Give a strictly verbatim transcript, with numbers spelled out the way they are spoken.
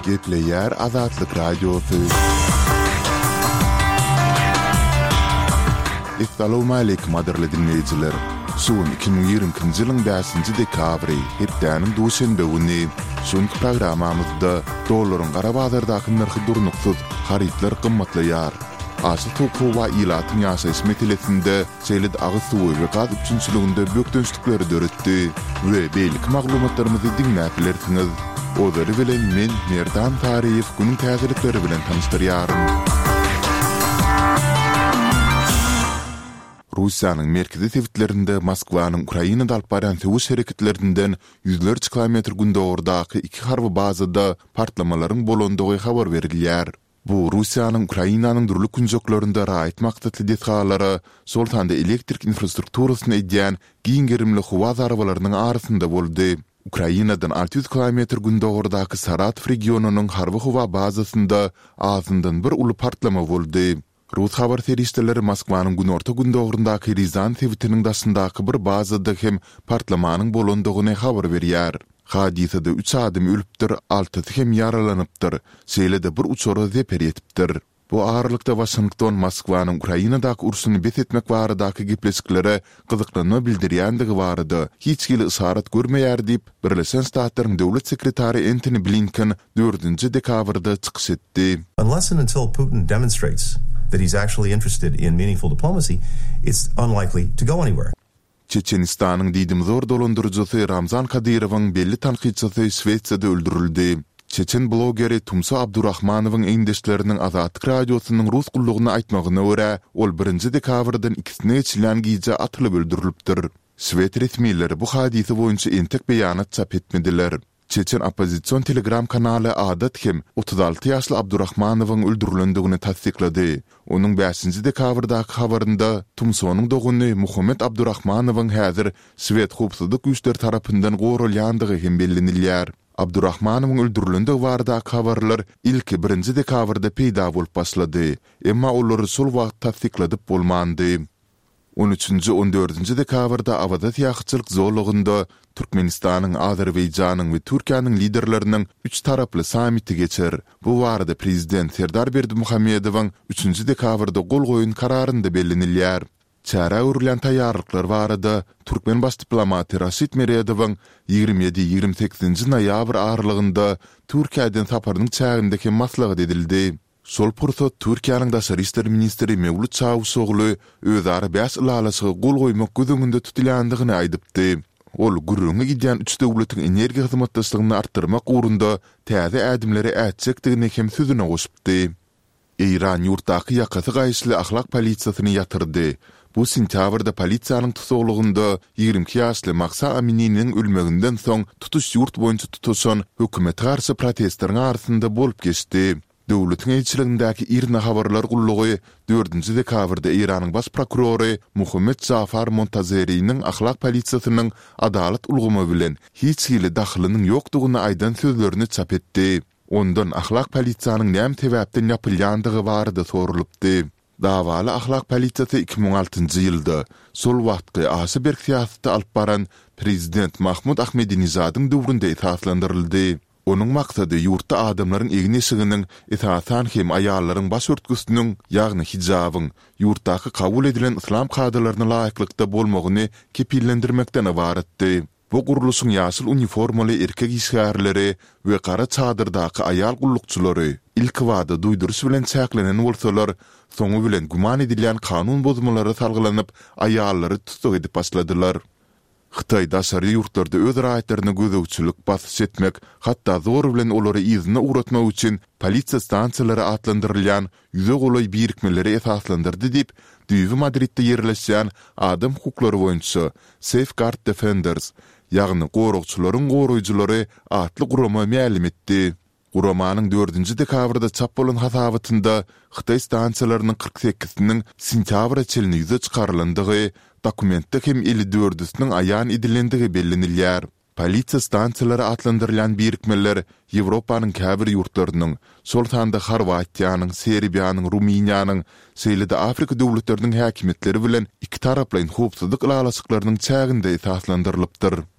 Gepleyer Azatlık Radyosu. Assalamu alaykum adirli dinleyiciler. Suun iki bin yirminki ýylyň beşinji dekabry, hepdäniň duşenbe güni. Şonky programamyzda dollaryň gara bazardaky narhy durnuksuz, haritler gymmatlaýar. Aşy topu we ilatyň ýaşaýyş meselesinde şeýle agy suwy we gaz üçinçiliginde bökdönçlikleri döretdi we beýlik maglumatlarymyzy dinläplersiňiz. Odary bilen men Merdan Tariýew günüň täzelikleri bilen tanıştyrýarym. Russiýanyň merkezi tewitlerinde Moskwanyň Ukrainada alyp baran söwüş hereketlerinden ýüzlerce kilometr gündäwrdaky iki harby bazada partlamalaryň bolandygy habar berilýär. Bu Russiýanyň Ukrainanyň durluk günjoklarynda raýat maksatly detgalary, soltanda elektrik infrastrukturasyny edýän giňgerimli howa zarabalarynyň arasynda boldy. Ukrainadan altı yüz kilometr gündäwrdaky Saratov regionunyň harby howa bazasynda azyndan bir uly partlama boldy. Rus habar serişdeleri Moskwanyň günorta gündäwryndaky Rizan tewitiniň daşyndaky bir bazada hem partlamanyň bolandygyny habar berýär. Hadisede üç adam ölüpdir, altı hem yaralanypdyr. Şeýle-de bir uçora zeper etipdir. Bu ağırlykda Washington Moskwanyň Ukrainadaky ursuny bet etmek baradaky gepleşiklere gyzyklygyny bildirýändigi barada hiç gili isarat görmeýär diýip Birleşen Ştatlaryň döwlet sekretary Antony Blinken dördünji dekabrda çykyş etdi. Unless and until Putin demonstrates that he's actually interested in meaningful diplomacy, it's unlikely to go anywhere. Çeçenistanyň diýdim zor dolandyrjysy Ramzan Kadyrowyň belli tanqidçisi Şweýçarda öldürildi. Çeçen blogeri Tumsa Abdurrahmanowyň eňdeşleriniň Azatlyk radiosynyň rus gullugyny aýtmagyna görä, ol birinji dekabrdan ikisine geçilen giýje atylyp öldürilipdir. Şweýç resmiýetleri bu hadisy boýunça entek beýanat çap etmediler. Çeçen opozisiýon Telegram kanaly Adat hem otuz altı ýaşly Abdurrahmanowyň öldürilendigini tasdiklady. Onuň beşinji dekabrdaky habarynda Tumsonyň doguny Muhammed Abdurrahmanowyň häzir Şweýç howpsuzlyk güýçleri tarapyndan gorulýandygy hem bellenilýär. Abdurrahmanowyň öldürilendiği baradaky habarlar ilki birinji dekabrda peýda bolup başlady. Emma olary şol wagt tasdikladyp bolmandy. on üçinji on dördünji dekabrda Awadat ýagtyçylyk zorlugynda Türkmenistanyň, Azerbaýjanyň we Türkiýanyň liderleriniň üç taraply samiti geçer. Bu barada prezident Serdar Berdimuhammedowyň üçinji dekabrda gol goýun kararynda bellenilýär. Çara öwrülen taýýarlyklar barada Türkmen baş diplomaty Raşid Meredowyň ýygrimi ýedi ýygrimi sekizinji noýabr aralygynda Türkiýeden saparynyň çägindäki maslahat edildi. Sol pursat Türkiýanyň daşary işler ministri Mevlut Çavuşoglu özara beş ilalasy gol goýmak gözüňinde tutulýandygyny aýdypdy. Ol gurrunga gidýän üç döwletiň energiýa hyzmatdaşlygyny artdyrmak ugrunda täze ädimleri ätjekdigini hem sözüne goşupdy. Iran ýurtdaky ýakasy gaýşly ahlak polisiýasyny ýatyrdy. Bu sentýabrda polisiýanyň tutulugynda ýygrimi iki ýaşly Mahsa Amininiň ölmeginden soň tutuş ýurt boýunça tutuşan hökümete garşy protestlaryň arasynda bolup geçdi. Döwletiň elçiligindäki irna habarlar gullugy dördünji dekabrda Iranyň baş prokurory Muhammed Zafar Montazeriň ahlak polisiýasynyň adalet ulgamy bilen hiç hili daxlynyň ýokdugyny aýdan sözlerini çap etdi. Ondan ahlak polisiýanyň näme sebäpden ýapylýandygy barada sorulypdy. Dawaly ahlak polisiýasy iki bin on altynjy ýylda sol wagtky asy bir siýasatda alyp baran prezident Mahmud Ahmedinijadyň döwründe esaslandyryldy. Onun maksady ýurtda adamlaryň egni şygynyň esasan hem aýallaryň baş örtgüsiniň, ýagny hijabyň, ýurtdaky kabul edilen islam kadrlaryna laýyklykda bolmagyny kepillendirmekden ibaretdi. Bu guruluşyň ýaşyl uniformaly erkek işgärleri we gara çadyrdaky aýal gullukçylary ilk wada duýduruş bilen çäklenen bolsalar, soňu bilen guman edilýän kanun bozmalary salgylanyp aýallary tutuk edip başladylar. Xitay daşary ýurtlarda öz raýatlaryna gözegçilik basyş etmek, hatda zor bilen olary izine uğratmak üçin polisiýa stansiýalary atlandyrylýan ýüze golay birikmeleri esaslandyrdy diýip Düýbi Madridde ýerleşýän adam hukuklary boýunça Safeguard Defenders, ýagny gorugçylaryň goruýjulary atly gurama mälim etdi. Guramanyň dördünji dekabrda çap bolan hasabatynda Xitay stansiýalarynyň kırk sekiziniň sentýabra çelini ýüze çykarylandygy, dokumentde hem elli dördüsiniň aýan edilendigi bellenilýär. Polisiýa stansiýalary atlandyrylan birikmeler Ýewropanyň käbir ýurtlarynyň, soltanda Horwatiýanyň, Serbiýanyň, Ruminiýanyň, şeýle-de Afrika döwletleriniň häkimetleri bilen iki taraply howpsuzlyk ilalaşyklarynyň çäginde esaslandyrlypdyr.